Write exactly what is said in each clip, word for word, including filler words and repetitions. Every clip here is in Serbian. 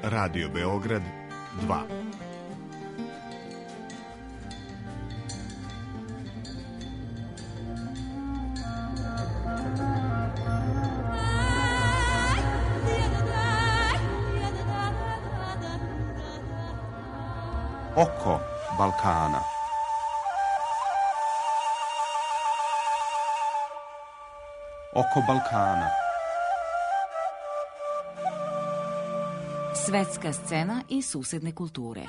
Radio Beograd dva. Oko Balkana. Oko Balkana. Svetska scena i susedne kulture.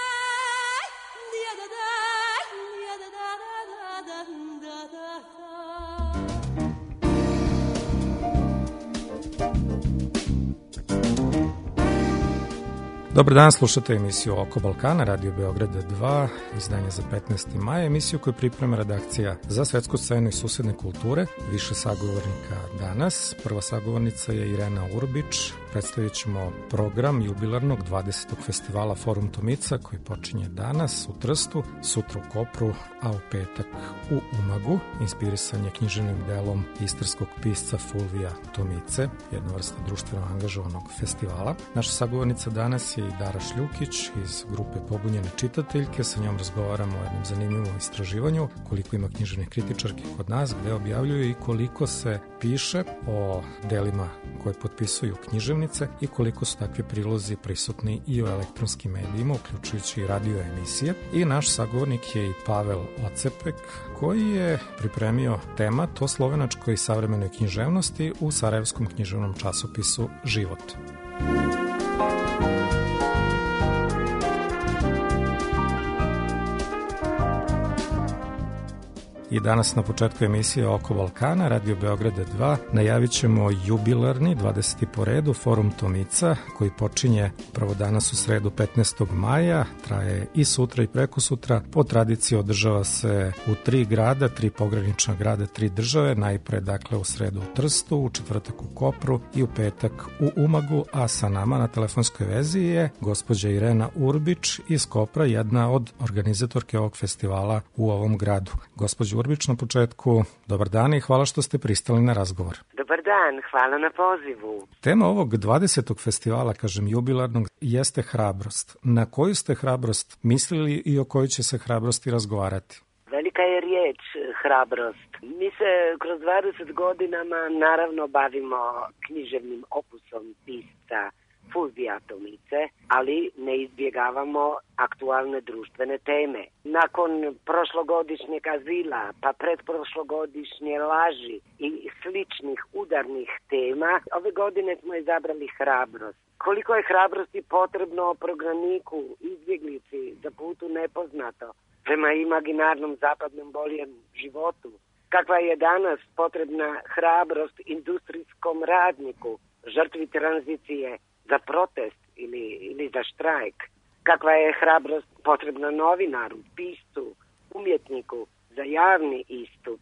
Dobar dan, slušate emisiju Oko Balkana, Radio Beograd dva, izdanje za petnaesti maj, emisiju koju priprema redakcija za svetsku scenu i susedne kulture. Više sagovornika danas. Prva sagovornica je Irena Urbić. Predstavit ćemo program jubilarnog dvadesetog festivala Forum Tomica koji počinje danas u Trstu, sutra u Kopru, a u petak u Umagu. Inspirisan je književnim delom istarskog pisca Fulvija Tomice, jedna vrsta društveno angažovanog festivala. Naša sagovornica danas je i Dara Šljukić iz grupe Pobunjene čitateljke. Sa njom razgovaramo o jednom zanimljivom istraživanju, koliko ima književnih kritičarki kod nas, gde objavljuju i koliko se piše o delima koje potpisuju književnice i koliko su takvi prilozi prisutni i u elektronskim medijima, uključujući i radio emisije. I naš sagovornik je i Pavel Ocepek, koji je pripremio temat o slovenačkoj savremenoj književnosti u sarajevskom književnom časopisu Život. I danas na početku emisije Oko Balkana, Radio Beograda dva, najavit ćemo jubilarni dvadeseti po redu Forum Tomica, koji počinje prvo danas u sredu petnaestog maja, traje i sutra i preko sutra. Po tradiciji održava se u tri grada, tri pogranična grada, tri države, najpre dakle u sredu u Trstu, u četvrtak u Kopru i u petak u Umagu, a sa nama na telefonskoj vezi je gospođa Irena Urbić iz Kopra, jedna od organizatorke ovog festivala u ovom gradu. Gospođo Urbić, na početku, dobar dan i hvala što ste pristali na razgovor. Dobar dan, hvala na pozivu. Tema ovog dvadesetog festivala, kažem jubilarnog, jeste hrabrost. Na koju ste hrabrost mislili i o kojoj će se hrabrosti razgovarati? Velika je riječ hrabrost. Mi se kroz dvadeset godinama naravno bavimo književnim opusom pisca Fulvija Tomice, ali ne izbjegavamo aktualne društvene teme. Nakon prošlogodišnjeg azila, pa pretprošlogodišnje laži i sličnih udarnih tema, ove godine smo izabrali hrabrost. Koliko je hrabrosti potrebno progoniku, izbjeglici za putu nepoznato, prema imaginarnom zapadnom boljem životu? Kakva je danas potrebna hrabrost industrijskom radniku, žrtvi tranzicije, za protest ili, ili za štrajk? Kakva je hrabrost potrebna novinaru, piscu, umjetniku za javni istup,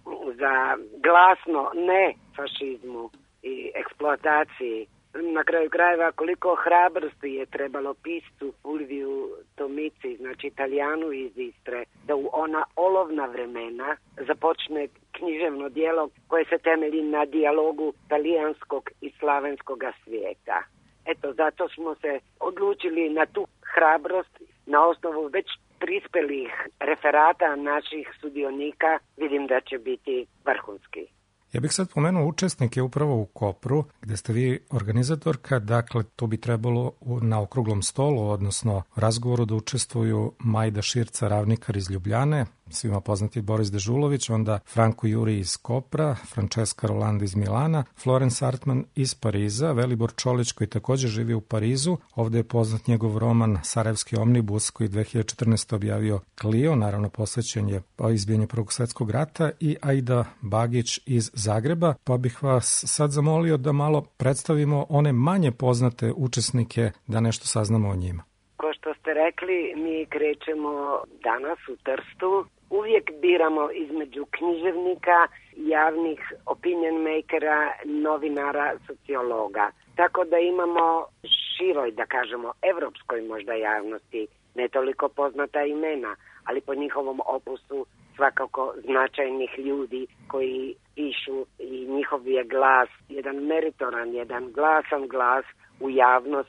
za glasno ne fašizmu i eksploataciji? Na kraju krajeva, koliko hrabrosti je trebalo piscu Fulviju Tomici, znači Italijanu iz Istre, da u ona olovna vremena započne književno djelo koje se temelji na dijalogu talijanskog i slavenskog svijeta. Eto, zato smo se odlučili na tu hrabrost na osnovu već prispelih referata naših sudionika. Vidim da će biti vrhunski. Ja bih sad pomenuo učesnike upravo u Kopru, gde ste vi organizatorka, dakle to bi trebalo na okruglom stolu, odnosno razgovoru da učestvuju Majda Širca, ravnikar iz Ljubljane, svima poznati Boris Dežulović, onda Franko Juri iz Kopra, Francesca Roland iz Milana, Florence Artman iz Pariza, Velibor Čolić koji također živi u Parizu, ovde je poznat njegov roman Sarajevski omnibus koji dve hiljade četrnaeste. objavio Clio, naravno posvećen je izbijanju Prvog svjetskog rata, i Aida Bagić iz Zagreba, pa bih vas sad zamolio da malo predstavimo one manje poznate učesnike, da nešto saznamo o njima. Ko što ste rekli, mi krećemo danas u Trstu. Uvijek biramo između književnika, javnih opinion makera, novinara, sociologa. Tako da imamo široj, da kažemo, evropskoj možda javnosti, ne toliko poznata imena, ali po njihovom opusu svakako značajnih ljudi koji pišu i njihov je glas jedan meritoran, jedan glasan glas u javnosti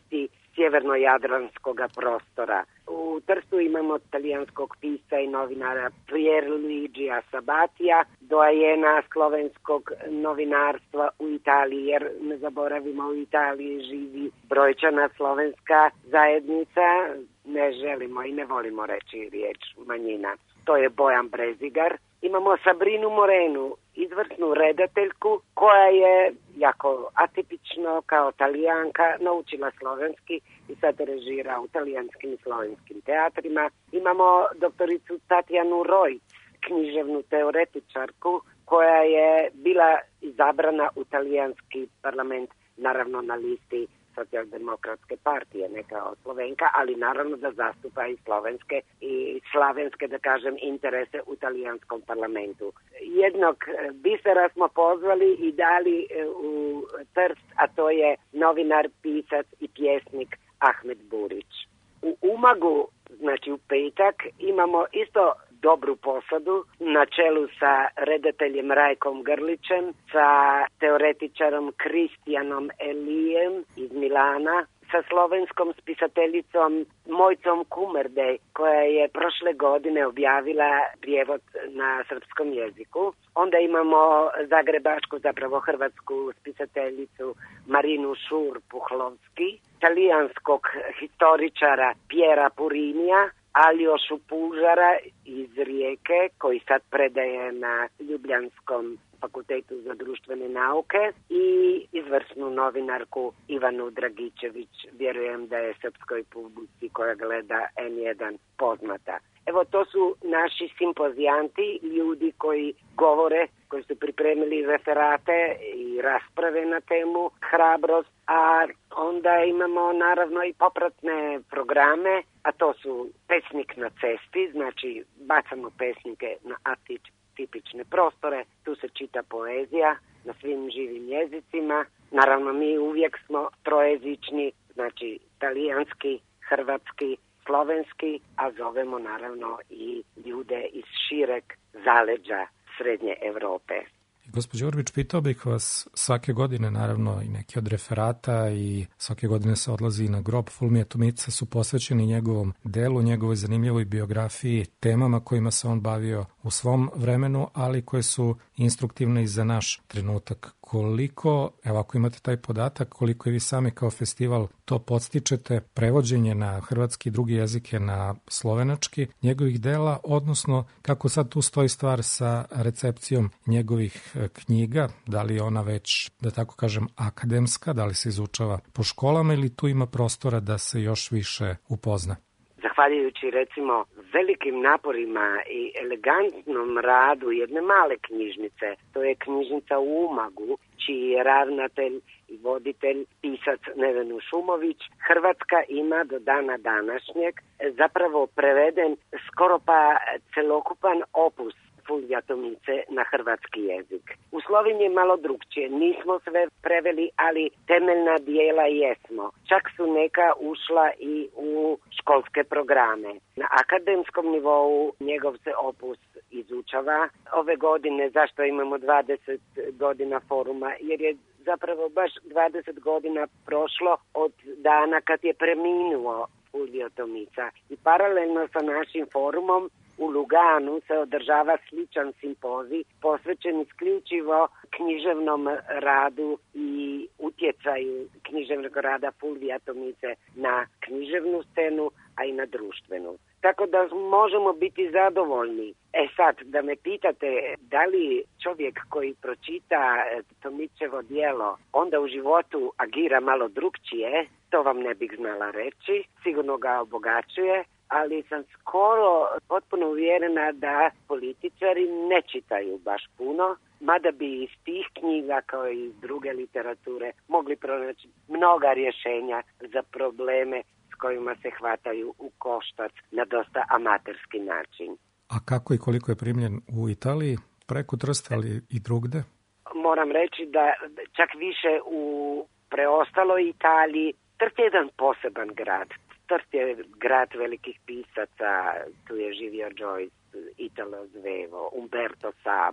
sjeverno-jadranskog prostora. U Trstu imamo talijanskog pisca i novinara Pierluigija Sabatija, doajena slovenskog novinarstva u Italiji, jer ne zaboravimo, u Italiji živi brojčana slovenska zajednica, ne želimo i ne volimo reći riječ manjina. To je Bojan Brezigar. Imamo Sabrinu Morenu, izvrsnu redateljku koja je jako atipično kao Talijanka naučila slovenski i sad režira u talijanskim i slovenskim teatrima. Imamo doktoricu Tatjanu Rojc, književnu teoretičarku koja je bila izabrana u talijanski parlament, naravno na listi Socijaldemokratske partije, ne kao Slovenka, ali naravno da zastupa i slovenske i slavenske, da kažem, interese u talijanskom parlamentu. Jednog bisera smo pozvali i dali u Trst, a to je novinar, pisac i pjesnik Ahmed Burić. U Umagu, znači u petak, imamo isto dobru posadu na čelu sa redateljem Rajkom Grlićem, sa teoretičarom Kristijanom Elijem iz Milana, sa slovenskom spisateljicom Mojcom Kumerdej, koja je prošle godine objavila prijevod na srpskom jeziku. Onda imamo zagrebačku, zapravo hrvatsku spisateljicu Marinu Šur-Puhlovski, talijanskog historičara Pjera Purinija, Aljošu Pužara iz Rijeke, koji sad predaje na Ljubljanskom fakultetu za društvene nauke, i izvrsnu novinarku Ivanu Dragičević, vjerujem da je srpskoj publici koja gleda en jedan poznata. Evo, to su naši simpozijanti, ljudi koji govore, koji su pripremili referate i rasprave na temu hrabrost, a onda imamo naravno i popratne programe, a to su pesnik na cesti, znači bacamo pesnike na atipične prostore, tu se čita poezija na svim živim jezicima. Naravno, mi uvijek smo trojezični, znači talijanski, hrvatski, slovenski, a zovemo naravno i ljude iz šireg zaleđa Srednje Europe. Gospođo Orvić, pitao bih vas, svake godine naravno i neki od referata i svake godine se odlazi na grob Fulmija Tomica su posvećeni njegovom delu, njegovoj zanimljivoj biografiji, temama kojima se on bavio u svom vremenu, ali koje su instruktivne i za naš trenutak. Koliko, evo ako imate taj podatak, koliko i vi sami kao festival to podstičete, prevođenje na hrvatski i drugi jezike na slovenački njegovih dela, odnosno kako sad tu stoji stvar sa recepcijom njegovih knjiga, da li je ona već, da tako kažem, akademska, da li se izučava po školama ili tu ima prostora da se još više upozna? Zahvaljujući recimo velikim naporima i elegantnom radu jedne male knjižnice, to je knjižnica u Umagu, čiji je ravnatelj i voditelj pisac Nevenu Šumović, Hrvatska ima do dana današnjeg zapravo preveden skoro pa celokupan opus Fulvija Tomice na hrvatski jezik. U Sloveniji je malo drugčije, nismo sve preveli, ali temeljna dijela jesmo. Čak su neka ušla i u školske programe. Na akademskom nivou njegov se opus izučava. Ove godine, zašto imamo dvadeset godina foruma? Jer je zapravo baš dvadeset godina prošlo od dana kad je preminuo Fulvio Tomica. I paralelno sa našim forumom u Luganu se održava sličan simpozij posvećen isključivo književnom radu i utjecaju književnog rada Fulvija Tomice na književnu scenu, a i na društvenu. Tako da možemo biti zadovoljni. E sad, da me pitate da li čovjek koji pročita Tomičevo djelo onda u životu agira malo drugčije, to vam ne bih znala reći. Sigurno ga obogaćuje, ali sam skoro potpuno uvjerena da političari ne čitaju baš puno, mada bi iz tih knjiga kao i iz druge literature mogli pronaći mnoga rješenja za probleme s kojima se hvataju u koštac na dosta amaterski način. A kako i koliko je primljen u Italiji, preko Trsta, ali i drugde? Moram reći da čak više u preostaloj Italiji. Trst je jedan poseban grad. Trst je grad velikih pisaca, tu je živio Joyce, Italo Svevo, Umberto Saba.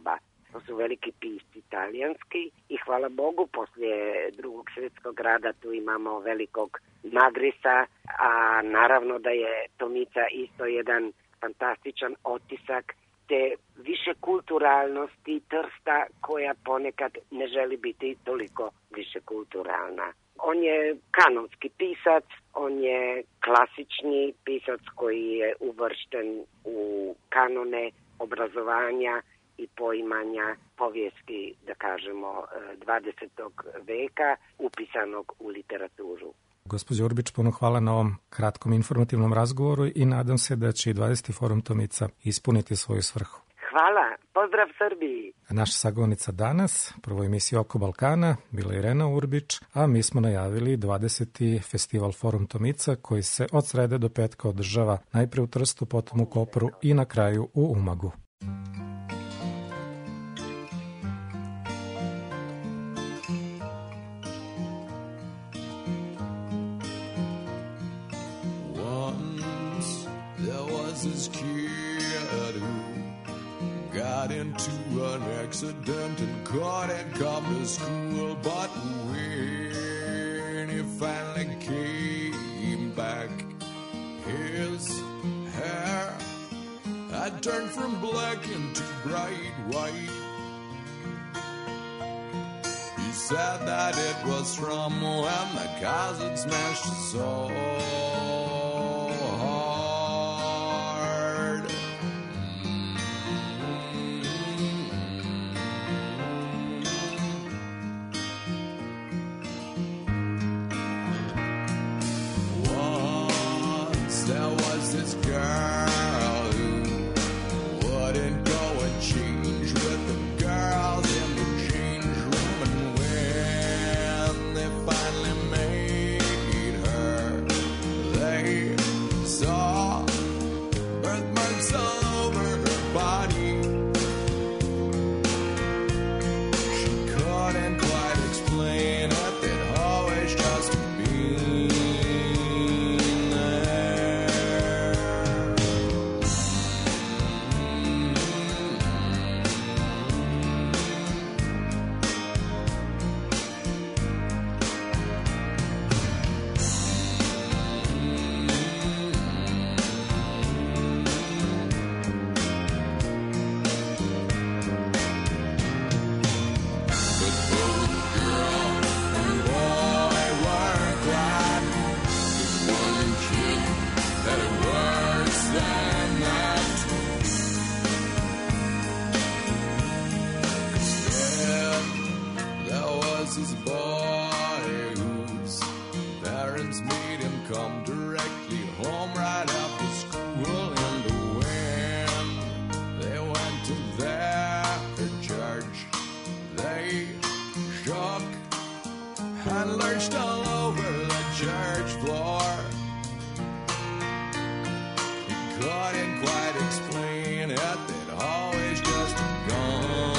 to su veliki pisci italijanski i hvala Bogu poslije drugog svjetskog rata tu imamo velikog Magrisa, a naravno da je Tomica isto jedan fantastičan otisak te više kulturalnosti Trsta koja ponekad ne želi biti toliko više kulturalna. On je kanonski pisac, on je klasični pisac koji je uvršten u kanone obrazovanja i poimanja povijesti, da kažemo, dvadesetog veka, upisanog u literaturu. Gospođo Urbić, puno hvala na ovom kratkom informativnom razgovoru i nadam se da će i dvadeseti forum Tomica ispuniti svoju svrhu. Hvala, pozdrav Srbiji! Naša sagovornica danas, prvo emisija Oko Balkana, bila je Irena Urbić, a mi smo najavili dvadeseti festival Forum Tomica koji se od srede do petka održava najpre u Trstu, potom u Kopru i na kraju u Umagu. This kid who got into an accident and couldn't come to school, but when he finally came back, his hair had turned from black into bright white. He said that it was from when the cars had smashed his soul. This girl who wouldn't go and change with the girls in the change room, and when they finally made her, they saw birthmarks all over her body. She couldn't quite explain it, they'd always just been. His boy whose parents made him come directly home right after school, and when they went to their church, they shook and lurched all over the church floor. He couldn't quite explain it, they'd always just gone.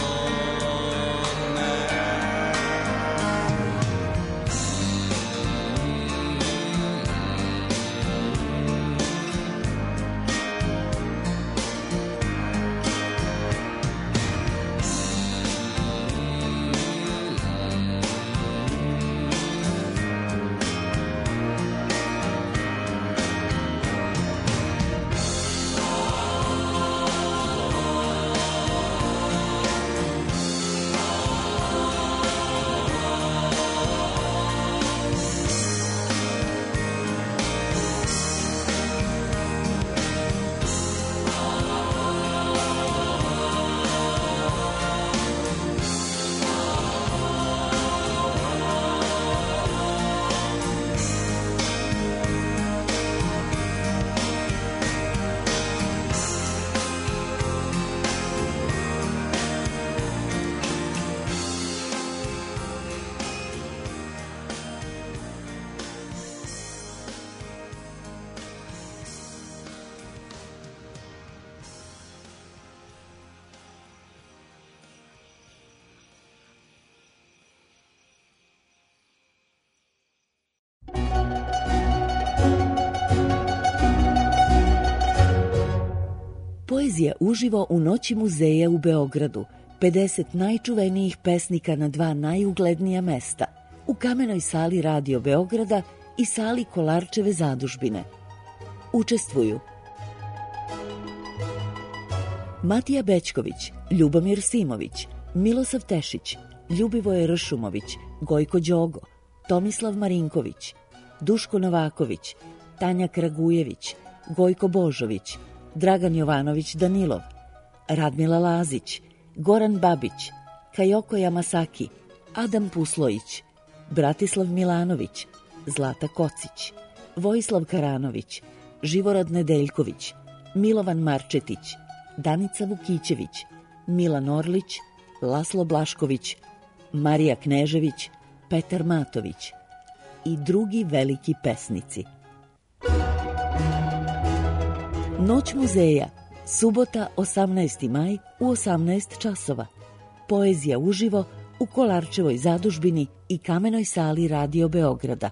Poezija uživo u Noći muzeja u Beogradu. pedeset najčuvenijih pesnika na dva najuglednija mesta, u Kamenoj sali Radio Beograda i sali Kolarčeve zadužbine. Učestvuju Matija Bećković, Ljubomir Simović, Milosav Tešić, Ljubivoje Ršumović, Gojko Đogo, Tomislav Marinković, Duško Novaković, Tanja Kragujević, Gojko Božović, Dragan Jovanović Danilov, Radmila Lazić, Goran Babić, Kajoko Yamasaki, Adam Puslojić, Bratislav Milanović, Zlata Kocić, Vojislav Karanović, Živorad Nedeljković, Milovan Marčetić, Danica Vukićević, Milan Orlić, Laslo Blašković, Marija Knežević, Petar Matović i drugi veliki pesnici. Noć muzeja, subota osamnaesti maj u osamnaest časova. Poezija uživo u Kolarčevoj zadužbini i Kamenoj sali Radio Beograda.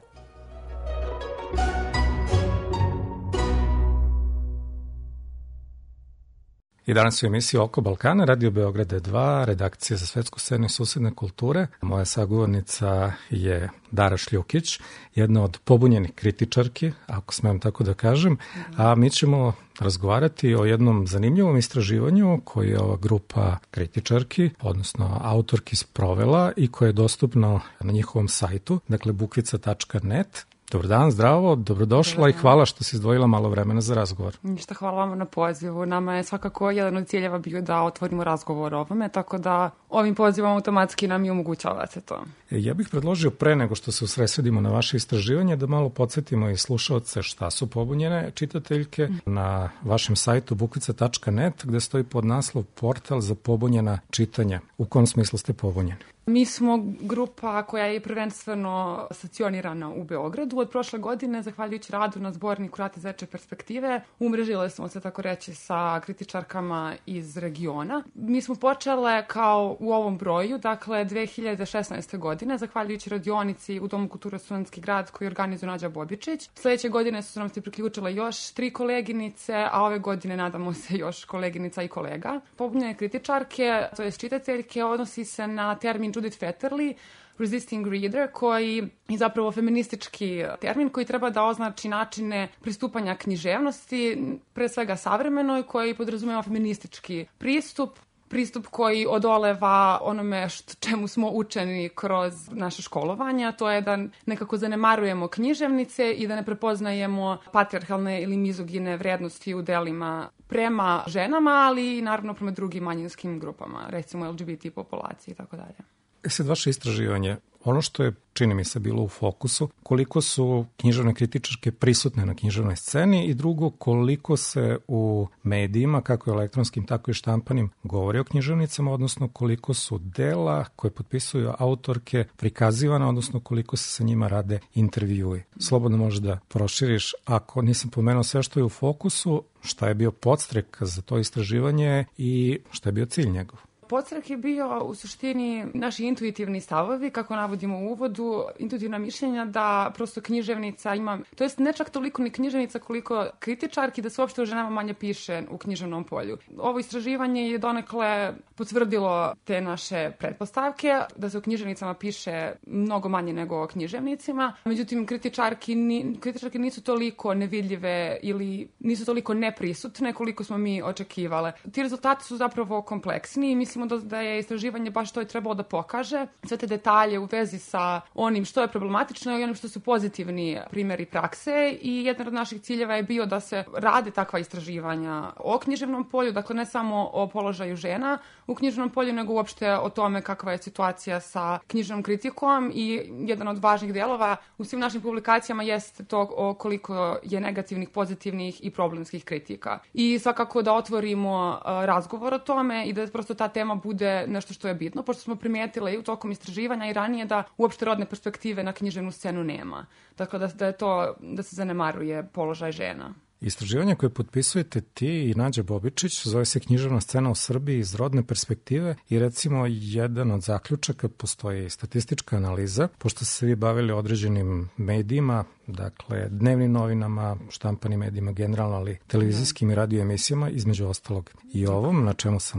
I danas u emisiji Oko Balkana, Radio Beograda dva, redakcija za svetsku scenu i susedne kulture. Moja sagovornica je Dara Šljukić, jedna od pobunjenih kritičarki, ako smem tako da kažem, a mi ćemo razgovarati o jednom zanimljivom istraživanju koje je ova grupa kritičarki, odnosno autorki, sprovela i koje je dostupno na njihovom sajtu, dakle bukvica tačka net. Dobar dan, zdravo, dobrodošla Dobar i hvala što si izdvojila malo vremena za razgovor. Ništa, hvala vam na pozivu. Nama je svakako jedan od ciljeva bio da otvorimo razgovor o ovome, tako da ovim pozivom automatski nam i omogućavate to. Ja bih predložio pre nego što se usredsredimo na vaše istraživanje da malo podsjetimo i slušaoce šta su pobunjene čitateljke na vašem sajtu bukvica tačka net gde stoji pod naslov Portal za pobunjena čitanja. U kom smislu ste pobunjeni? Mi smo grupa koja je prvenstveno stacionirana u Beogradu. Od prošle godine, zahvaljujući radu na zborniku Rat iz veće perspektive, umrežile smo se, tako reći, sa kritičarkama iz regiona. Mi smo počele kao u ovom broju, dakle dve hiljade šesnaeste. godine, zahvaljujući radionici u Domu kulture Studentski grad koji organizuje Nađa Bobičić. Sledeće godine su nam se priključile još tri koleginice, a ove godine nadamo se još koleginica i kolega. Pobunjene kritičarke, to je čitateljke, odnosi se na termin Judith Fetterly, Resisting Reader, koji je zapravo feministički termin koji treba da označi načine pristupanja književnosti, pre svega savremenoj, koji podrazumeva feministički pristup, pristup koji odoleva onome što, čemu smo učeni kroz naše školovanje, a to je da nekako zanemarujemo književnice i da ne prepoznajemo patrijarhalne ili mizogine vrednosti u delima prema ženama, ali i naravno prema drugim manjinskim grupama, recimo L G B T populaciji i tako dalje. E sad, vaše istraživanje, ono što je, čini mi se, bilo u fokusu, koliko su književne kritičarke prisutne na književnoj sceni i drugo, koliko se u medijima, kako elektronskim, tako i štampanim, govori o književnicama, odnosno koliko su dela koje potpisuju autorke prikazivana, odnosno koliko se sa njima rade intervjui. Slobodno možeš da proširiš, ako nisam pomenuo sve što je u fokusu, šta je bio podstrek za to istraživanje i šta je bio cilj njegov. Podstrek je bio u suštini naši intuitivni stavovi, kako navodimo u uvodu, intuitivna mišljenja da prosto književnica ima, to jest ne čak toliko ni književnica koliko kritičarki, da se uopšte o ženama manje piše u književnom polju. Ovo istraživanje je donekle potvrdilo te naše pretpostavke, da se o književnicama piše mnogo manje nego o književnicima, međutim kritičarki, ni, kritičarki nisu toliko nevidljive ili nisu toliko neprisutne koliko smo mi očekivale. Ti rezultati su zapravo kompleksni i mislim Da, da je istraživanje baš to i trebalo da pokaže sve te detalje u vezi sa onim što je problematično i onim što su pozitivni primjeri prakse i jedan od naših ciljeva je bio da se rade takva istraživanja o književnom polju, dakle ne samo o položaju žena u književnom polju, nego uopšte o tome kakva je situacija sa književnom kritikom i jedan od važnih delova u svim našim publikacijama jeste to o koliko je negativnih, pozitivnih i problemskih kritika. I svakako da otvorimo uh, razgovor o tome i da prosto ta tema bude nešto što je bitno, pošto smo primijetile i u tokom istraživanja i ranije da uopšte rodne perspektive na književnu scenu nema. Dakle, da, da je to, da se zanemaruje položaj žena. Istraživanje koje potpisujete ti i Nađa Bobičić zove se Književna scena u Srbiji iz rodne perspektive i recimo jedan od zaključaka postoji statistička analiza, pošto ste se vi bavili određenim medijima, dakle dnevnim novinama, štampanim medijima generalno, ali televizijskim i radio emisijama između ostalog i ovom, na čemu sam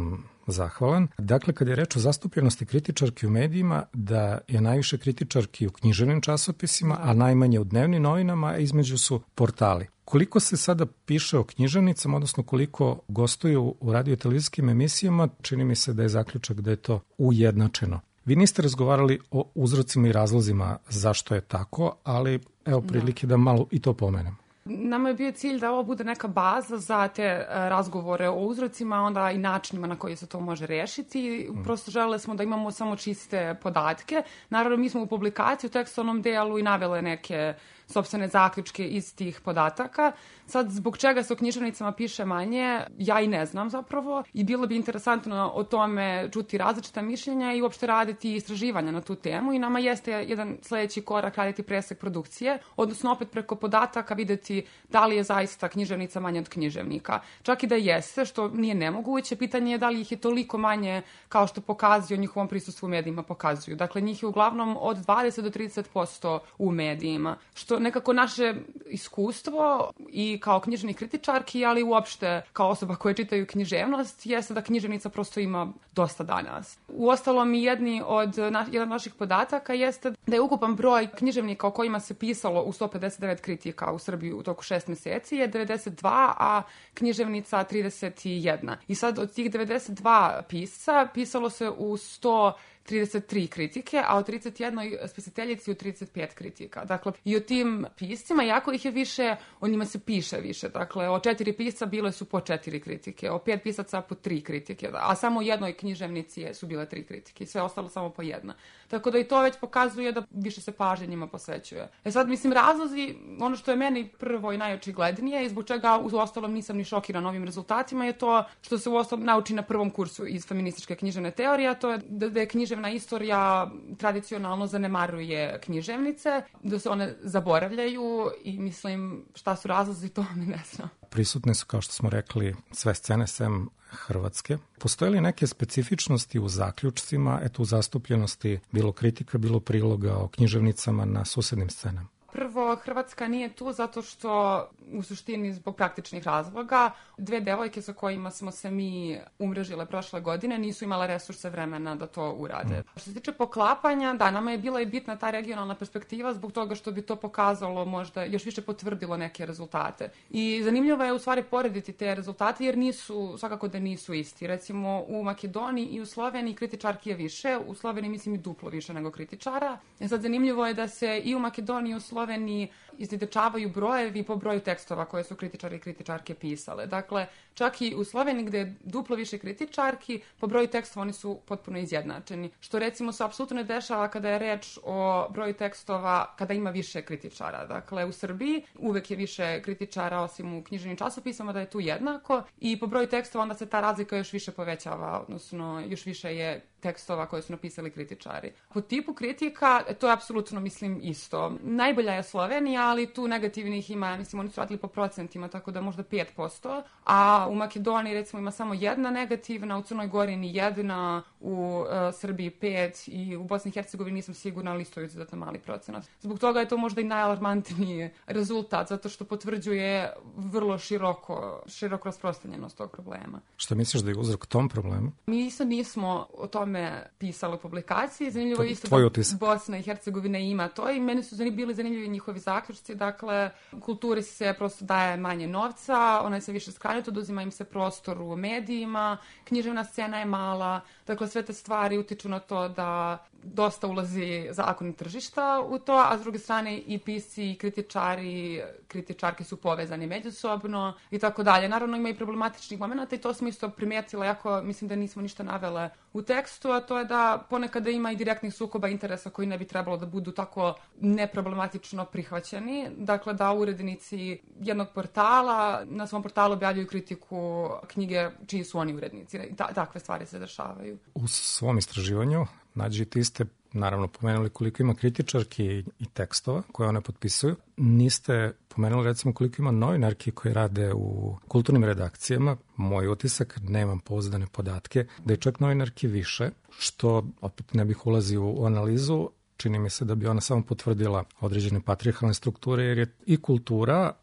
zahvalan. Dakle, kad je reč o zastupljenosti kritičarki u medijima, da je najviše kritičarki u književnim časopisima, a najmanje u dnevnim novinama, a između su portali. Koliko se sada piše o književnicama, odnosno koliko gostuju u radio i televizijskim emisijama, čini mi se da je zaključak da je to ujednačeno. Vi niste razgovarali o uzrocima i razlozima zašto je tako, ali evo prilike da, da malo i to pomenem. Nama je bio cilj da ovo bude neka baza za te razgovore o uzrocima, onda i načinima na koji se to može rešiti. Prosto želeli smo da imamo samo čiste podatke. Naravno, mi smo u publikaciji u tekstualnom delu i navele neke sopstvene zaključke iz tih podataka. Sad, zbog čega se o književnicama piše manje, ja i ne znam zapravo. I bilo bi interesantno o tome čuti različita mišljenja i uopšte raditi istraživanja na tu temu. I nama jeste jedan sledeći korak raditi presek produkcije, odnosno opet preko podataka videti da li je zaista književnica manje od književnika. Čak i da jeste, što nije nemoguće, pitanje je da li ih je toliko manje kao što pokazuju o njihovom prisustvu u medijima pokazuju. Dakle, njih je uglavnom od dvadeset do trideset posto u medijima, što nekako naše iskustvo i kao književnih kritičarki, ali uopšte kao osoba koja čitaju književnost, jeste da književnica prosto ima dosta danas. Uostalom i jedni od, na, jedan od naših podataka jeste da je ukupan broj književnika o kojima se pisalo u sto pedeset devet kritika u Srbiji u toku šest meseci je devedeset dva, a književnica trideset jedan. I sad od tih devedeset dva pisca pisalo se u sto trideset tri kritike, a o trideset jednoj spisateljici u trideset pet kritika. Dakle, i o tim piscima, jako ih je više, o njima se piše više. Dakle, o četiri pisca bile su po četiri kritike, o pet pisaca po tri kritike, a samo u jednoj književnici su bile tri kritike, sve ostalo samo po jedna. Tako da i to već pokazuje da više se pažnje njima posvećuje. E sad, mislim, razlozi, ono što je meni prvo i najočiglednije i zbog čega u ostalom nisam ni šokiran ovim rezultatima je to što se u ostalom nauči na prvom kursu iz feminističke književne teorije, a to je da, da je književna istorija tradicionalno zanemaruje književnice, da se one zaboravljaju i mislim šta su razlozi, to mi ne znam. Prisutne su, kao što smo rekli, sve scene sem Hrvatske. Postoje li neke specifičnosti u zaključcima, eto u zastupljenosti bilo kritika, bilo priloga o književnicama na susednim scenama? Prvo, Hrvatska nije tu zato što u suštini zbog praktičnih razloga dve devojke sa kojima smo se mi umrežile prošle godine nisu imale resurse vremena da to urade. Mm. Što se tiče poklapanja, da, nama je bila i bitna ta regionalna perspektiva zbog toga što bi to pokazalo, možda još više potvrdilo neke rezultate. I zanimljivo je u stvari porediti te rezultate jer nisu, svakako da nisu isti. Recimo u Makedoniji i u Sloveniji kritičarki je više, u Sloveniji mislim i duplo više nego kritičara. E sad zanimljivo je da se i u Makedoniji i u Sloveniji izjednačavaju brojevi po broju tekstova koje su kritičari i kritičarke pisale. Dakle, čak i u Sloveniji gde je duplo više kritičarki, po broju tekstova oni su potpuno izjednačeni. Što recimo se apsolutno ne dešava kada je reč o broju tekstova kada ima više kritičara. Dakle, u Srbiji uvek je više kritičara osim u književnim časopisama da je tu jednako i po broju tekstova onda se ta razlika još više povećava, odnosno još više je tekstova koje su napisali kritičari. Po tipu kritika, to je apsolutno, mislim, isto. Najbolja je Slovenija, ali tu negativnih ima, mislim, oni su radili po procentima, tako da možda pet posto, a u Makedoniji, recimo, ima samo jedna negativna, u Crnoj Gori ni jedna, u uh, Srbiji pet i u Bosni i Hercegovini nisam sigurna, ali isto je izuzetno mali procenat. Zbog toga je to možda i najalarmantniji rezultat, zato što potvrđuje vrlo široko, široko rasprostranjenost tog problema. Šta misliš da je uzrok tom problemu? Mi isto nismo o tome pisali u publikaciji. Zanimljivo je isto Tvoj da utisak. Bosna i Hercegovina ima to i meni su bili zanimljivi njihovi zaključci. Dakle, kulturi se prosto daje manje novca, ona se više skranjuje, oduzima im se prostor u medijima, književna scena je mala, dakle sve te stvari utiču na to da dosta ulazi zakon tržišta u to, a s druge strane i pisci, i kritičari, kritičarke su povezani međusobno i tako dalje. Naravno ima i problematičnih momenta i to smo isto primetile, jako mislim da nismo ništa navele u tekstu, a to je da ponekada ima i direktnih sukoba interesa koji ne bi trebalo da budu tako neproblematično prihvaćeni. Dakle, da urednici jednog portala na svom portalu objavljuju kritiku knjige čiji su oni urednici. I ta, takve stvari se dešavaju. U svom istraživanju Nađi, ti ste naravno pomenuli koliko ima kritičarki i tekstova koje one potpisuju. Niste pomenuli recimo koliko ima novinarki koji rade u kulturnim redakcijama. Moj utisak, nemam pouzdane podatke, da je čak novinarki više, što opet ne bih ulazio u analizu. Čini mi se da bi ona samo potvrdila određene patrijarhalne strukture, jer je i kultura,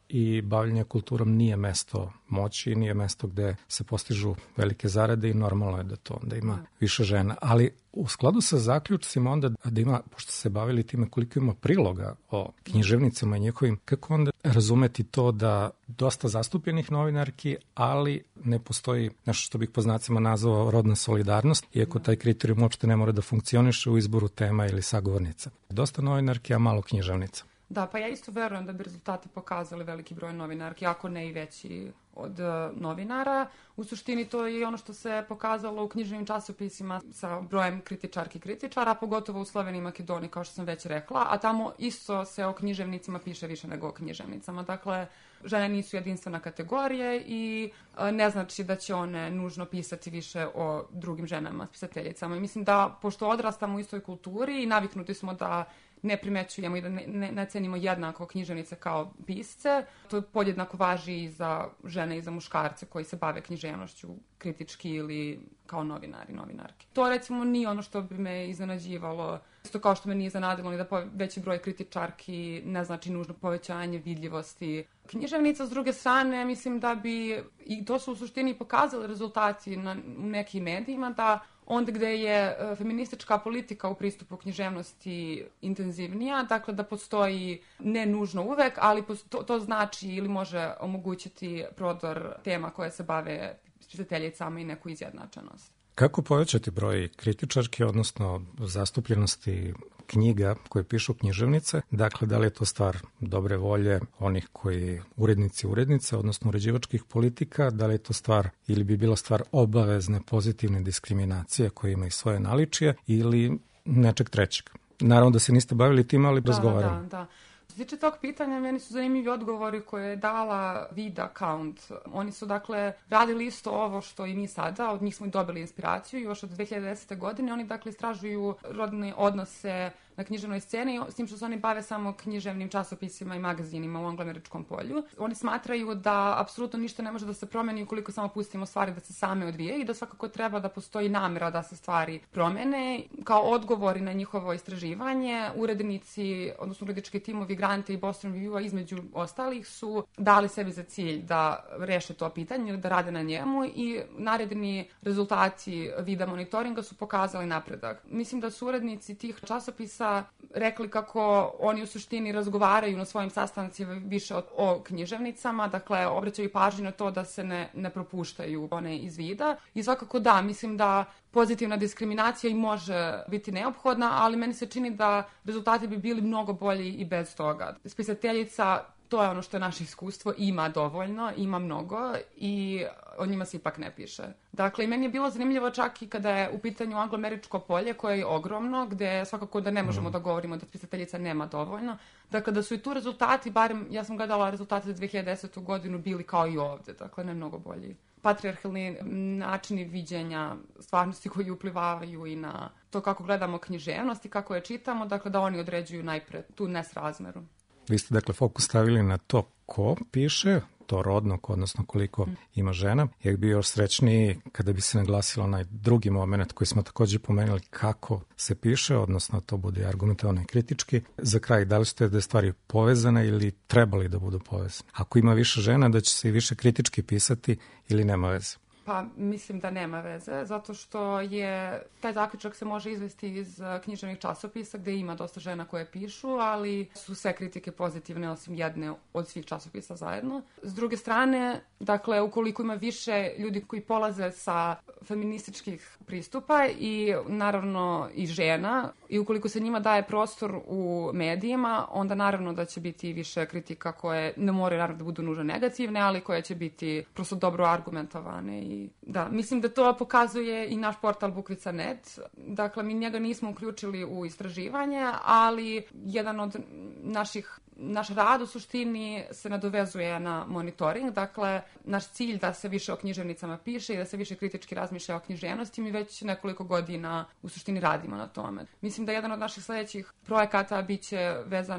i bavljenje kulturom nije mesto moći, nije mesto gde se postižu velike zarade i normalno je da to onda ima više žena. Ali u skladu sa zaključcima onda da ima, pošto se bavili time koliko ima priloga o književnicama i njihovim, kako onda razumeti to da dosta zastupljenih novinarki, ali ne postoji nešto što bih po znacima nazvao rodna solidarnost, iako taj kriterijum uopšte ne mora da funkcioniše u izboru tema ili sagovornica. Dosta novinarki, a malo književnica. Da, pa ja isto verujem da bi rezultati pokazali veliki broj novinarki, ako ne i veći od uh, novinara. U suštini to je ono što se pokazalo u književnim časopisima sa brojem kritičarki i kritičara, pogotovo u Sloveniji i Makedoniji, kao što sam već rekla, a tamo isto se o književnicima piše više nego o književnicama. Dakle, žene nisu jedinstvena kategorija i uh, ne znači da će one nužno pisati više o drugim ženama, pisateljicama. I mislim da, pošto odrastamo u istoj kulturi i naviknuti smo da ne primećujemo i da ne, ne, ne cenimo jednako književnice kao pisce. To podjednako važi i za žene i za muškarce koji se bave književnošću kritički ili kao novinari, novinarke. To recimo nije ono što bi me iznenađivalo. Isto kao što me nije iznenadilo ni da veći broj kritičarki ne znači nužno povećanje vidljivosti književnica. S druge strane, mislim da bi, i to su u suštini pokazali rezultati na nekim medijima, da onda gde je feministička politika u pristupu književnosti intenzivnija, dakle da postoji ne nužno uvek, ali to, to znači ili može omogućiti prodor tema koje se bave pisateljicama i neku izjednačenost. Kako povećati broj kritičarki, odnosno zastupljenosti knjiga koje pišu književnice? Dakle, da li je to stvar dobre volje onih koji urednici urednice, odnosno uređivačkih politika, da li je to stvar ili bi bila stvar obavezne pozitivne diskriminacije koje ima i svoje naličije ili nečeg trećeg? Naravno da se niste bavili tim, ali da, razgovaramo. Da, da. Što se tiče tog pitanja, meni su zanimljivi odgovori koje je dala Vida Count. Oni su, dakle, radili isto ovo što i mi sada, od njih smo i dobili inspiraciju, još od dve hiljade desete. godine. Oni, dakle, istražuju rodne odnose na književnoj sceni, s tim što se oni bave samo književnim časopisima i magazinima u angloameričkom polju. Oni smatraju da apsolutno ništa ne može da se promeni ukoliko samo pustimo stvari da se same odvijaju i da svakako treba da postoji namera da se stvari promene. Kao odgovori na njihovo istraživanje, urednici, odnosno urednički timovi Granta i Boston Review-a između ostalih su dali sebi za cilj da reše to pitanje ili da rade na njemu i naredni rezultati vida monitoringa su pokazali napredak. Mislim da su urednici tih časopisa rekli kako oni u suštini razgovaraju na svojim sastancima više o, o književnicama, dakle obraćaju pažnju na to da se ne, ne propuštaju one iz vida. I svakako da, mislim da pozitivna diskriminacija i može biti neophodna, ali meni se čini da rezultati bi bili mnogo bolji i bez toga. Spisateljica, to je ono što je naše iskustvo, ima dovoljno, ima mnogo i o njima se ipak ne piše. Dakle, i meni je bilo zanimljivo čak i kada je u pitanju angloameričko polje, koje je ogromno, gde svakako da ne možemo mm. da govorimo da spisateljica nema dovoljno. Dakle, da su i tu rezultati, barem ja sam gledala rezultate za dve hiljade desetu. godinu, bili kao i ovde, dakle, ne mnogo bolji. Patrijarhalni načini viđenja stvarnosti koji uplivavaju i na to kako gledamo književnost i kako je čitamo, dakle, da oni određuju najpre tu nesrazmeru. Vi ste, dakle, fokus stavili na to ko piše, to rodno, odnosno koliko mm. ima žena. Ja bih bio još srećniji kada bi se naglasilo onaj drugi moment koji smo također pomenuli, kako se piše, odnosno to bude argumentovano i kritički. Za kraj, da li ste da je stvari povezane ili trebali da budu povezane? Ako ima više žena, da će se i više kritički pisati ili nema veze? Pa mislim da nema veze, zato što je taj zaključak se može izvesti iz književnih časopisa gde ima dosta žena koje pišu, ali su sve kritike pozitivne osim jedne od svih časopisa zajedno. S druge strane, dakle, ukoliko ima više ljudi koji polaze sa feminističkih pristupa i naravno i žena, i ukoliko se njima daje prostor u medijima, onda naravno da će biti više kritika koje ne moraju naravno da budu nužno negativne, ali koje će biti prosto dobro argumentovane. I da, mislim da to pokazuje i naš portal Bukvica tačka net. Dakle, mi njega nismo uključili u istraživanje, ali jedan od naših naš rad u suštini se nadovezuje na monitoring, dakle, naš cilj da se više o književnicama piše i da se više kritički razmišlja o književnosti, mi već nekoliko godina u suštini radimo na tome. Mislim da jedan od naših sledećih projekata biće vezan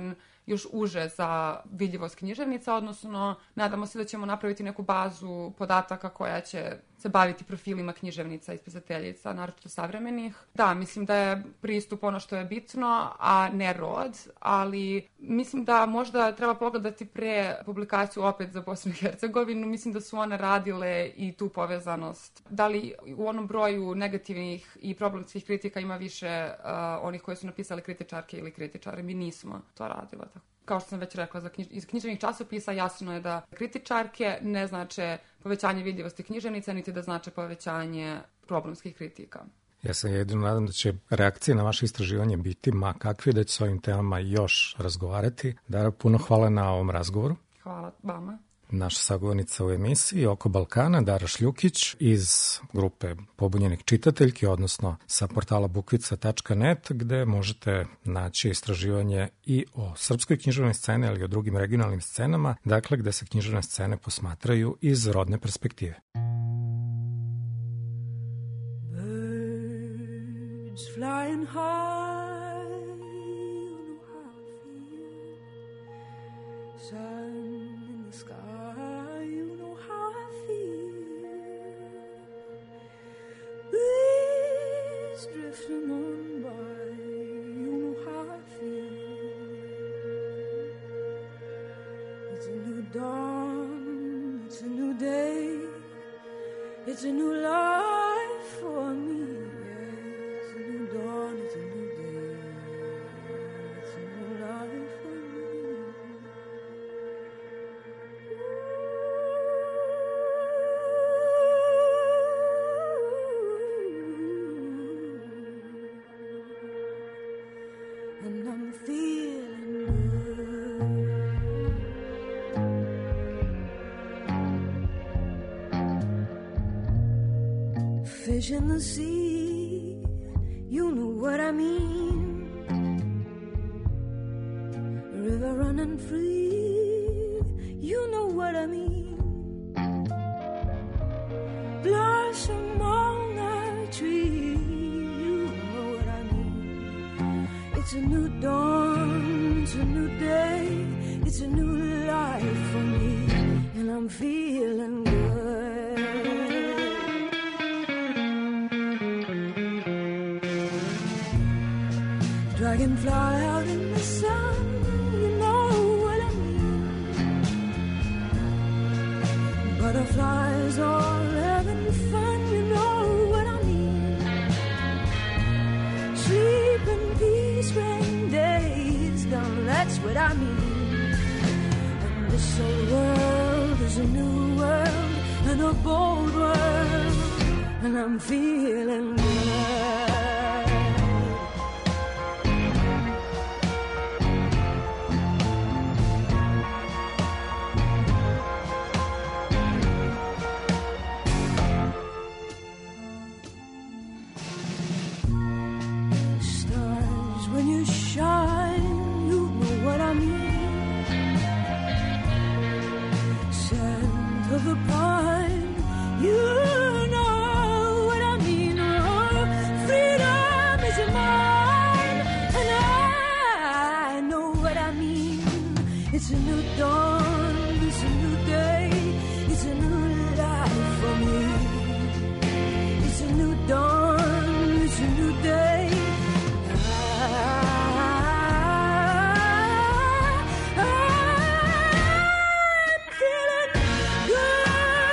još uže za vidljivost književnica, odnosno nadamo se da ćemo napraviti neku bazu podataka koja će se baviti profilima književnica i spisateljica, naročito savremenih. Da, mislim da je pristup ono što je bitno, a ne rod, ali mislim da možda treba pogledati pre publikaciju opet za Bosnu i Hercegovinu. Mislim da su one radile i tu povezanost. Da li u onom broju negativnih i problemskih kritika ima više uh, onih koji su napisali kritičarke ili kritičari? Mi nismo to radila tako. Kao što sam već rekla, za knjiž... iz književnih časopisa jasno je da kritičarke ne znače povećanje vidljivosti književnica, niti da znače povećanje problemskih kritika. Ja se jedino nadam da će reakcije na vaše istraživanje biti ma kakvi, da će s ovim temama još razgovarati. Dara, puno hvala na ovom razgovoru. Hvala vama. Naša sagovornica u emisiji Oko Balkana, Dara Šljukić iz grupe Pobunjenih čitateljki, odnosno sa portala bukvica tačka net, gde možete naći istraživanje i o srpskoj književnoj sceni, ali i o drugim regionalnim scenama, dakle gde se književne scene posmatraju iz rodne perspektive. Birds flying high, you know how I feel. Sun in the sky, you know how I feel. Breeze drifting on by, you know how I feel. It's a new dawn, it's a new day, it's a new life for me. Yeah, it's a new dawn, it's a new day, it's a new life for me. And I'm feeling good. Fish in the sea, you know what I mean. River running free, you know what I mean. Blossom on a tree, you know what I mean. It's a new dawn, it's a new day, it's a new life for me, and I'm feeling good. Dragonfly out in the sun, you know what I mean. Butterflies all having fun, you know what I mean. Sleep in peace when day is done, that's what I mean. And this old world is a new world and a bold world, and I'm feeling good. It's a new dawn, it's a new day, it's a new life for me. It's a new dawn, it's a new day. I'm feeling good.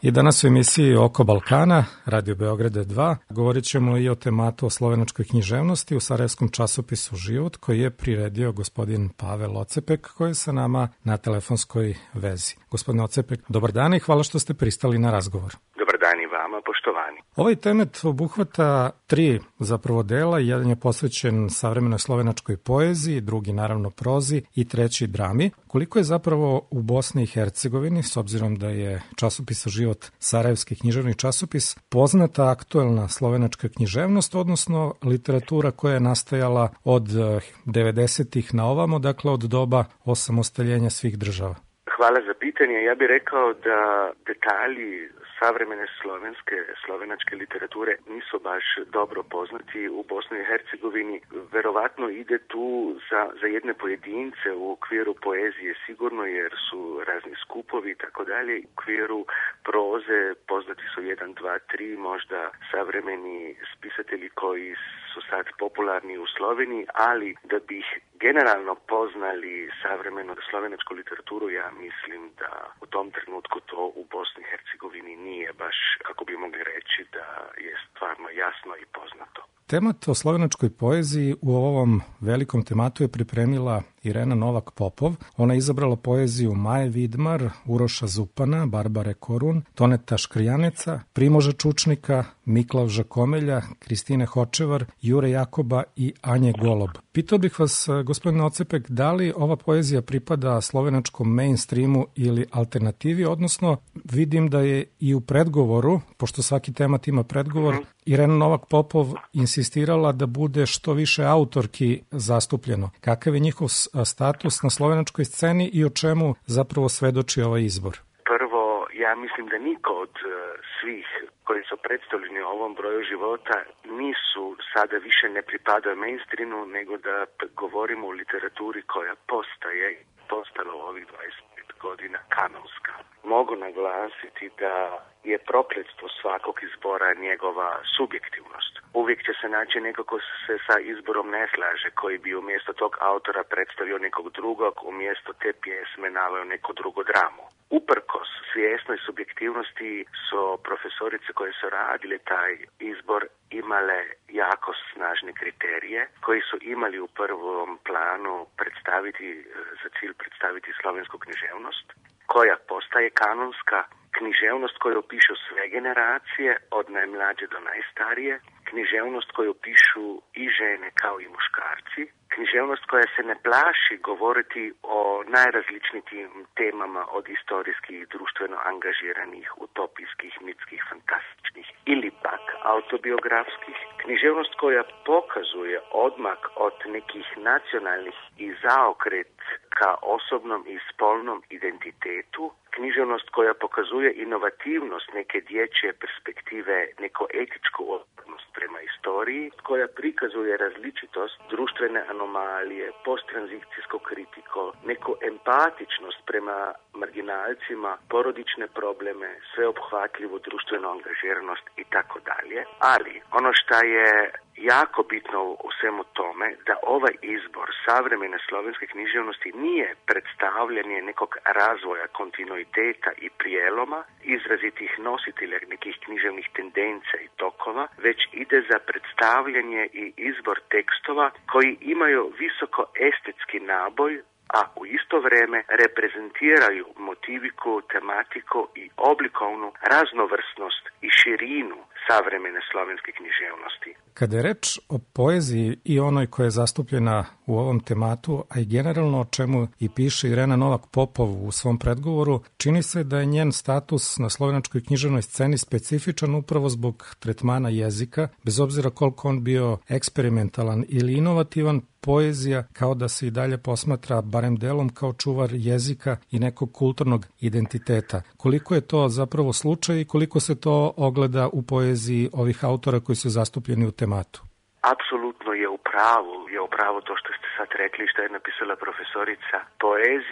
I danas u emisiji Oko Balkana, Radio Beograda dva, govorit ćemo i o tematu o slovenačkoj književnosti u sarajevskom časopisu Život, koji je priredio gospodin Pavel Ocepek, koji je sa nama na telefonskoj vezi. Gospodin Ocepek, dobar dan i hvala što ste pristali na razgovor. Dobar dan i vama, poštovani. Ovaj temet obuhvata tri zapravo dela, jedan je posvećen savremenoj slovenačkoj poeziji, drugi naravno prozi i treći drami. Koliko je zapravo u Bosni i Hercegovini, s obzirom da je časopis Život sarajevski književni časopis, poznata aktuelna slovenačka književnost, odnosno literatura koja je nastajala od devedesetih na ovamo, dakle od doba osamostaljenja svih država? Hvala za pitanje. Ja bih rekao da detalji savremene slovenske, slovenačke literature nisu baš dobro poznati u Bosni i Hercegovini. Verovatno ide tu za, za jedne pojedince u okviru poezije sigurno, jer su razni skupovi i tako dalje. U okviru proze poznati su jedan, dva, tri možda savremeni spisatelji koji su sad popularni u Sloveniji, ali da bi ih generalno poznali savremenu slovenačku literaturu, ja mislim da u tom trenutku to u Bosni i Hercegovini nije baš, kako bi mogli reći, da je stvarno jasno i poznato. Temat o slovenačkoj poeziji u ovom velikom tematu je pripremila Irena Novak-Popov. Ona je izabrala poeziju Maje Vidmar, Uroša Zupana, Barbare Korun, Toneta Škrjaneca, Primoža Čučnika, Miklavža Komelja, Kristine Hočevar, Jure Jakoba i Anje Golob. Pitao bih vas, gospodine Ocepek, da li ova poezija pripada slovenačkom mainstreamu ili alternativi, odnosno vidim da je i u predgovoru, pošto svaki temat ima predgovor, Irena Novak-Popov insistirala da bude što više autorki zastupljeno. Kakav je njihov status na slovenačkoj sceni i o čemu zapravo svedoči ovaj izbor? Prvo, ja mislim da niko od svih koji su predstavljeni u ovom broju života nisu sada više ne pripadaju mainstreamu, nego da govorimo o literaturi koja postaje, postala u ovih dvadeset pet godina kanonska. Mogu naglasiti da je prokletstvo svakog izbora njegova subjektivnost. Uvijek će se naći neko ko se sa izborom ne slaže, koji bi umjesto tog autora predstavio nekog drugog, umjesto te pjesme naveo neku drugu dramu. Uprkos svjesnoj subjektivnosti su profesorice koje su radile taj izbor imale jako snažne kriterije koji su imali u prvom planu predstaviti, za cilj predstaviti slovensku književnost, koja postaje kanonska, književnost koju pišu sve generacije, od najmlađe do najstarije, književnost koju pišu i žene kao i muškarci, književnost koja se ne plaši govoriti o najrazličnijim temama, od istorijskih, društveno angažiranih, utopijskih, mitskih, fantastičnih ili pak autobiografskih, književnost koja pokazuje odmak od nekih nacionalnih i zaokret ka osobnom i spolnom identitetu, književnost koja pokazuje inovativnost neke dječje perspektive, neko etičku odgovornost prema istoriji, koja prikazuje različitost, društvene anomalije, posttranzicijsko kritiko, neku empatičnost prema marginalcima, porodične probleme, sveobuhvatljivu društvenu angažiranost i tako dalje. Ali ono što je jako bitno u svemu tome, da ovaj izbor savremene slovenske književnosti nije predstavljanje nekog razvoja, kontinuiteta i prijeloma, izrazitih nositelja nekih književnih tendencija i tokova, već ide za predstavljanje i izbor tekstova koji imaju visoko estetski naboj, a u isto vrijeme reprezentiraju motiviku, tematiku i oblikovnu raznovrsnost i širinu savremene slovenske književnosti. Kada je reč o poeziji i onoj koja je zastupljena u ovom tematu, a i generalno o čemu i piše Irena Novak-Popov u svom predgovoru, čini se da je njen status na slovenačkoj književnoj sceni specifičan upravo zbog tretmana jezika, bez obzira koliko on bio eksperimentalan ili inovativan, poezija kao da se i dalje posmatra barem delom kao čuvar jezika i nekog kulturnog identiteta. Koliko je to zapravo slučaj i koliko se to ogleda u poeziji ovih autora koji su zastupljeni u tematu? Apsolutno je u pravu, je u pravu to što ste sad rekli, što je napisala profesorica. Poezija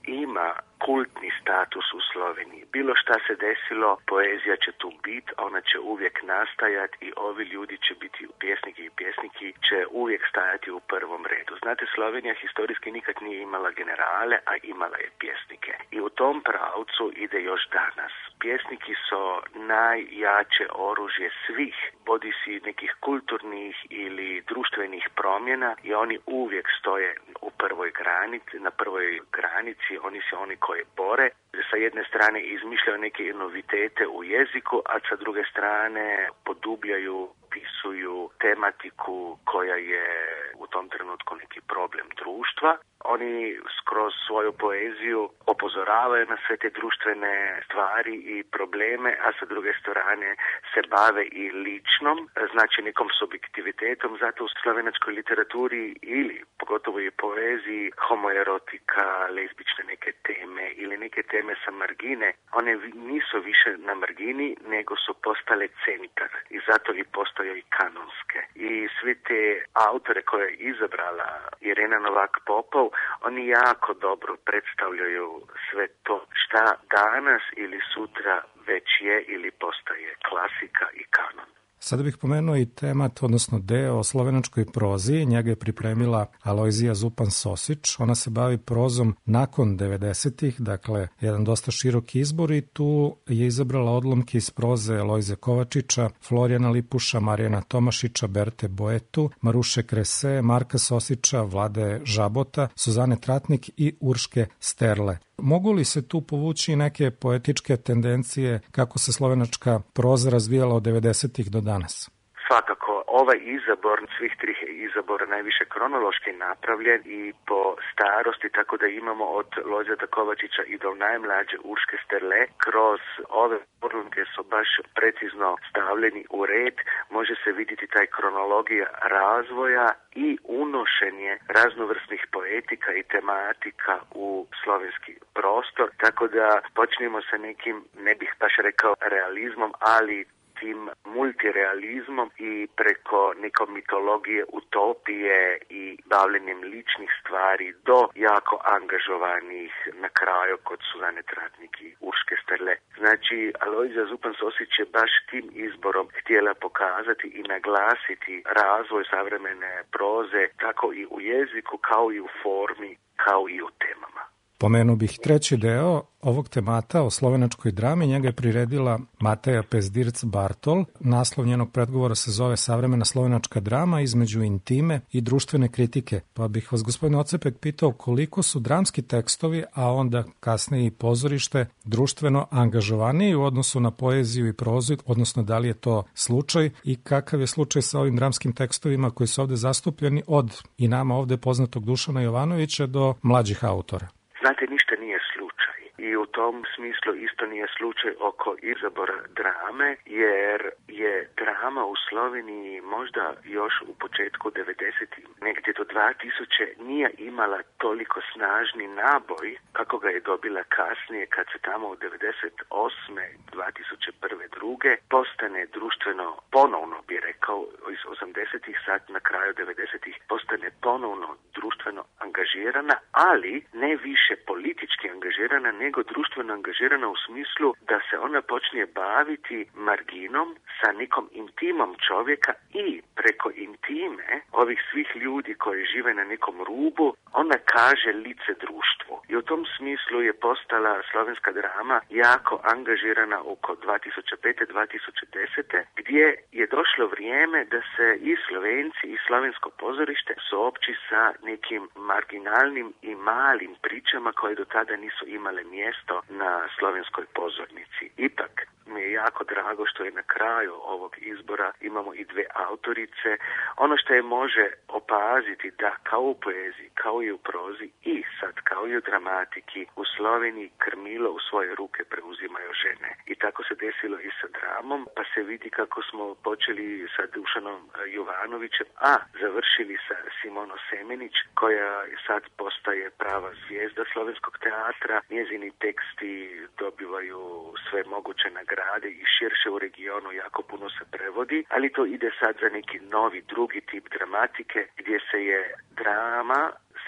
ima kultni status u Sloveniji. Bilo šta se desilo, poezija će tu biti, ona će uvijek nastajati i ovi ljudi će biti pjesniki i pjesniki će uvijek stajati u prvom redu. Znate, Slovenija historijski nikad nije imala generale, a imala je pjesnike. I u tom pravcu ide još danas. Pjesniki su najjače oružje svih, bodi si nekih kulturnih ili društvenih promjena i oni uvijek stoje u prvoj granici, na prvoj granici, oni su oni koji bore. Sa jedne strane izmišljaju neke novitete u jeziku, a sa druge strane podubljaju, opisuju tematiku koja je u tom trenutku neki problem društva. Oni skroz svoju poeziju upozoravaju na sve te društvene stvari i probleme, a sa druge strane se bave i ličnom, znači nekom subjektivitetom. Zato u slovenačkoj literaturi ili pogotovo i poeziji homoerotika, lezbične neke teme ili neke teme sa margine, one nisu više na margini, nego su postale centar i zato i postaju i kanonske. I svi te autore koje je izabrala Irena Novak-Popov, oni jako dobro predstavljaju sve to šta danas ili sutra već je ili postaje klasika i kanon. Sada bih pomenuo i temat, odnosno deo o slovenačkoj prozi. Njega je pripremila Alojzija Zupan-Sosić. Ona se bavi prozom nakon devedesetih, dakle, jedan dosta širok izbor i tu je izabrala odlomke iz proze Lojze Kovačića, Florijana Lipuša, Marijana Tomašića, Berte Boetu, Maruše Krese, Marka Sosića, Vlade Žabota, Suzane Tratnik i Urške Sterle. Mogu li se tu povući neke poetičke tendencije kako se slovenačka proza razvijala od devedesetih do danas? Svakako, ovaj izabor svih trih izabora najviše kronološki napravljen i po starosti, tako da imamo od Lojzeta Kovačića i do najmlađe Urške Sterle. Kroz ove odlomke su baš precizno stavljeni u red. Može se vidjeti taj kronologija razvoja i unošenje raznovrsnih poetika i tematika u slovenski prostor. Tako da počnemo sa nekim, ne bih baš rekao realizmom, ali tim multirealizmom i preko neke mitologije, utopije i bavljenjem ličnih stvari do jako angažovanih na kraju kod Suzane Tratnik i Urške Sterle. Znači, Alojzija Zupan-Sosić je baš tim izborom htjela pokazati i naglasiti razvoj savremene proze kako i u jeziku, kao i u formi, kao i u temama. Pomenuo bih treći deo ovog temata o slovenačkoj drami. Njega je priredila Mateja Pezdirc-Bartol. Naslov njenog predgovora se zove Savremena slovenačka drama između intime i društvene kritike. Pa bih vas, gospodin Ocepek, pitao koliko su dramski tekstovi, a onda kasnije i pozorište, društveno angažovaniji u odnosu na poeziju i prozu, odnosno da li je to slučaj i kakav je slučaj sa ovim dramskim tekstovima koji su ovde zastupljeni od i nama ovde poznatog Dušana Jovanovića do mlađih autora. Znate, ništa nije slučaj i u tom smislu isto nije slučaj oko izabora drame, jer je drama u Sloveniji možda još u početku devedesetih, negdje do dva tisuće, nije imala toliko snažni naboj kako ga je dobila kasnije kad se tamo u devedeset osme, dva tisuće prve, druge postane društveno, ponovno bi rekao, iz osamdesetih sad na kraju devedesetih postane ponovno društveno angažirana, ali ne više politički angažirana, nego društveno angažirana u smislu da se ona počne baviti marginom sa nekom intimom čovjeka i preko intime ovih svih ljudi koji žive na nekom rubu, ona kaže lice društvu. I u tom smislu je postala slovenska drama jako angažirana oko dva tisuće pete do dva tisuće desete, gdje je došlo vrijeme da se i Slovenci i slovensko pozorište suopći sa nekim marginalnim i malim pričama koje do tada nisu imale mjesto na slovenskoj pozornici. Ipak mi je jako drago što je na kraju ovog izbora imamo i dve autorice. Ono što je može opaziti da kao u poeziji, kao i u prozi i sad kao i u dramatiki u Sloveniji krmilo u svoje ruke preuzimaju žene. I tako se desilo i sa dramom, pa se vidi kako smo počeli sa Dušanom Jovanovićem, a završili sa Simono Semenić, koja sad postaje prava zvijezda slovenskog teatra. Njezini teksti dobivaju sve moguće nagrade i širše u regionu, jako puno se prevodi, ali to ide sad za neki novi drugi tip dramatike gdje se je drama sa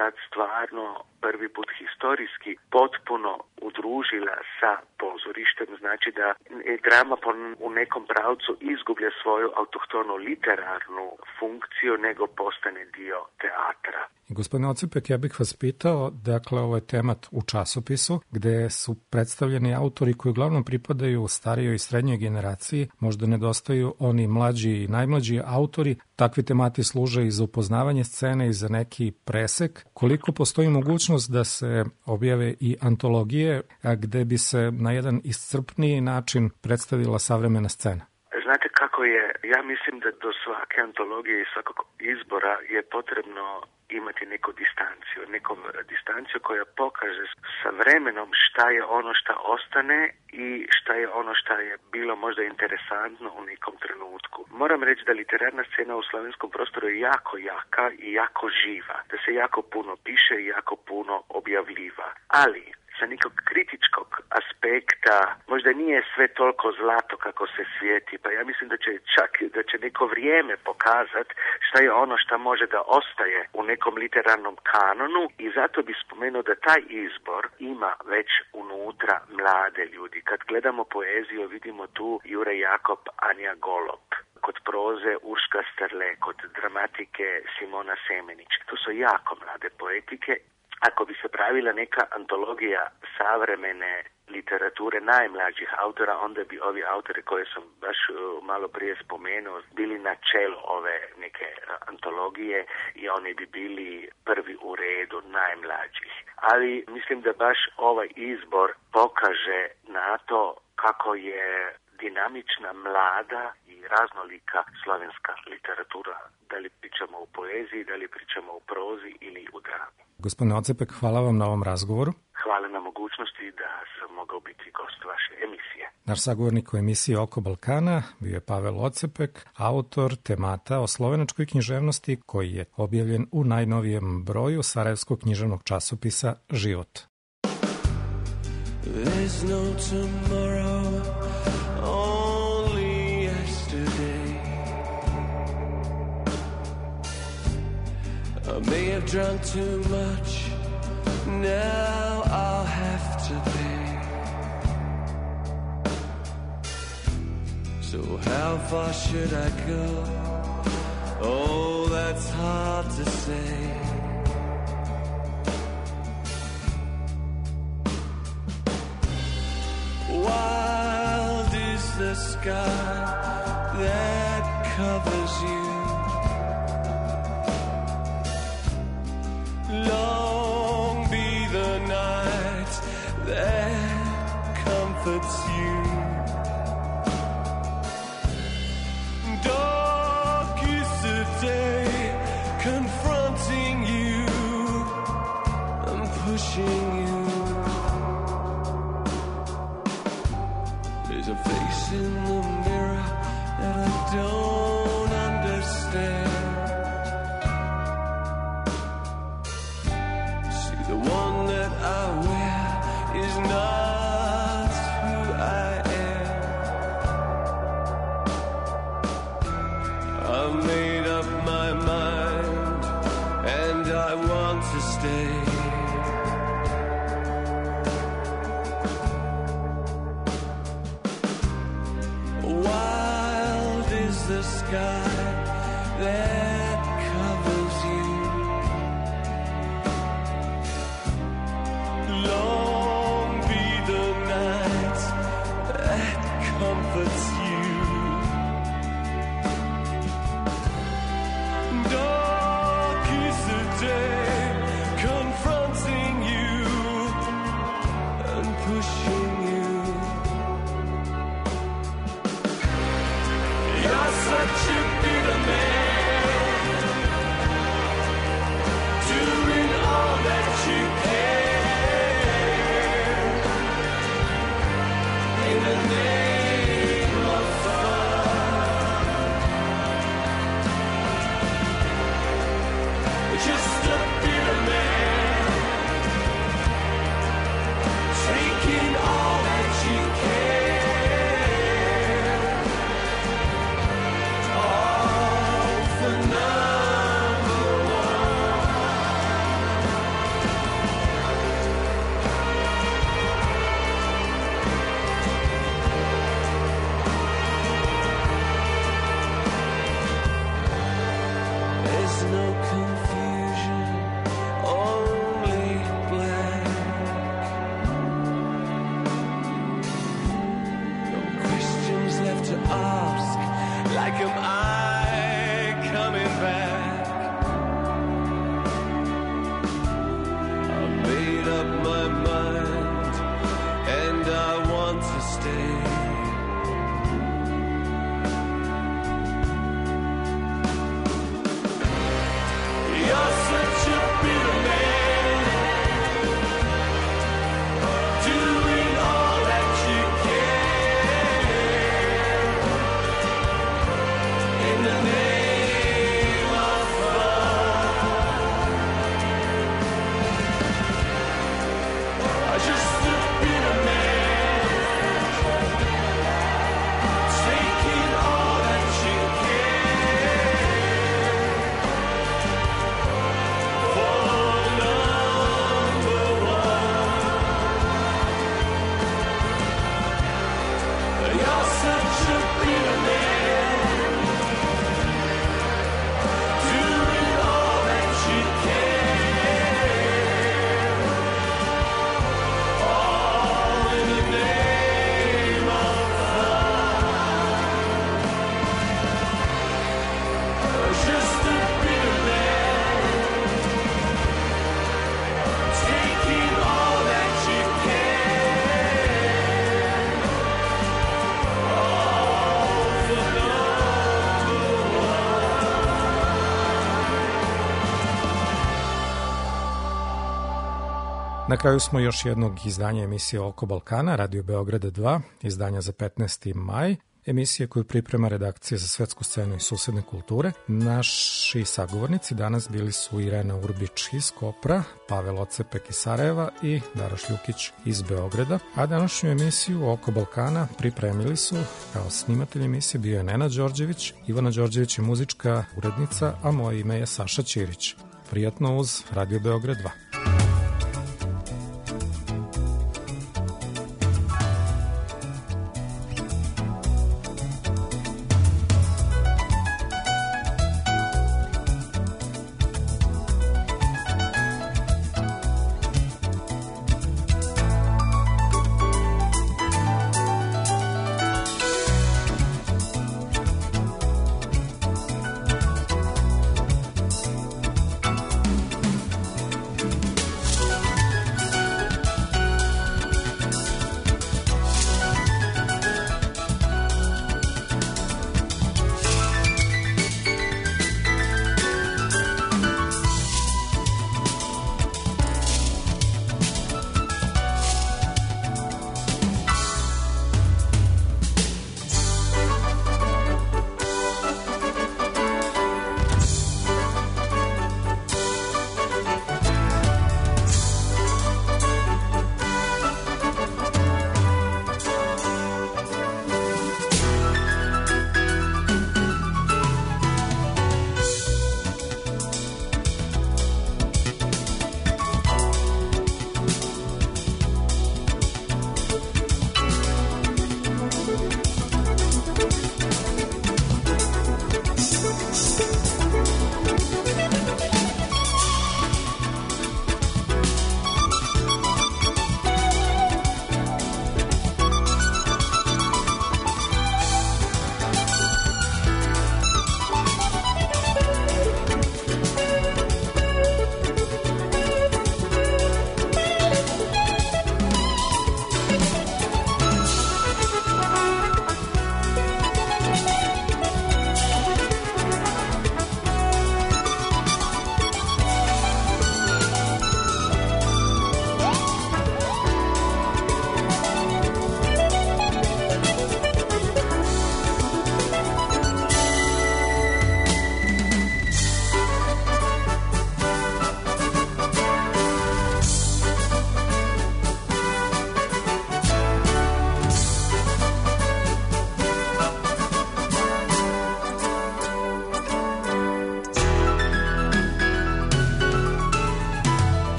sad stvarno prvi put historijski potpuno udružila sa pozorištem, znači da drama u nekom pravcu izgublja svoju autohtonu literarnu funkciju nego postane dio teatra. Gospodine Ocipek, ja bih vas pitao, dakle ovo je temat u časopisu gde su predstavljeni autori koji uglavnom pripadaju starijoj i srednjoj generaciji, možda nedostaju oni mlađi i najmlađi autori. Takvi temati služe i za upoznavanje scene i za neki presek. Koliko postoji mogućnost da se objave i antologije gde bi se na jedan iscrpniji način predstavila savremena scena? Znate kako je, ja mislim da do svake antologije i svakog izbora je potrebno imati neku distanciju, neku distanciju koja pokaže sa vremenom šta je ono šta ostane i šta je ono šta je bilo možda interesantno u nekom trenutku. Moram reći da literarna scena u slovenskom prostoru je jako jaka i jako živa, da se jako puno piše i jako puno objavljiva, ali sa nekog kritičkog aspekta možda nije sve toliko zlato kako se svijeti, pa ja mislim da će čak da će neko vrijeme pokazati šta je ono šta može da ostaje u nekom literarnom kanonu i zato bi spomenuo da taj izbor ima već unutra mlade ljudi. Kad gledamo poeziju vidimo tu Jure Jakob, Anja Golob, kod proze Urška Sterle, kod dramatike Simona Semenić. To su jako mlade poetike. Ako bi se pravila neka antologija savremene literature najmlađih autora, onda bi ovi autori koje sam baš malo prije spomenuo bili na čelu ove neke antologije i oni bi bili prvi u redu najmlađih. Ali mislim da baš ovaj izbor pokaže na to kako je dinamična, mlada i raznolika slovenska literatura. Da li pričamo u poeziji, da li pričamo u prozi ili u drami. Gospodine Ocipek, hvala vam na ovom razgovoru. Hvala na mogućnosti da sam mogao biti gost vaše emisije. Naš sagovornik u emisiji Oko Balkana bio je Pavel Ocipek, autor temata o slovenačkoj književnosti koji je objavljen u najnovijem broju sarajevskog književnog časopisa Život. There's no tomorrow, only yesterday. I may have drunk too much, now I'll have to pay. So how far should I go? Oh, that's hard to say. Wild is the sky that covers you. Long be the night that comforts you. Dark is the day confronting you and pushing you. There's a face in the mirror that I don't understand. See, the one that I wear is not who I am. I've made up my mind and I want to stay. The sky that covers you. Long be the night that comforts you. Dark is the day confronting you and pushing you. You're such a beauty. Na kraju smo još jednog izdanja emisije Oko Balkana, Radio Beograda dva, izdanja za petnaesti maj. Emisije koju priprema redakcija za svetsku scenu i susedne kulture. Naši sagovornici danas bili su Irena Urbić iz Kopra, Pavel Ocepek iz Sarajeva i Daroš Ljukić iz Beograda. A današnju emisiju Oko Balkana pripremili su, kao snimatelj emisije bio je Nenad Đorđević, Ivana Đorđević je muzička urednica, a moje ime je Saša Ćirić. Prijatno uz Radio Beograd dva.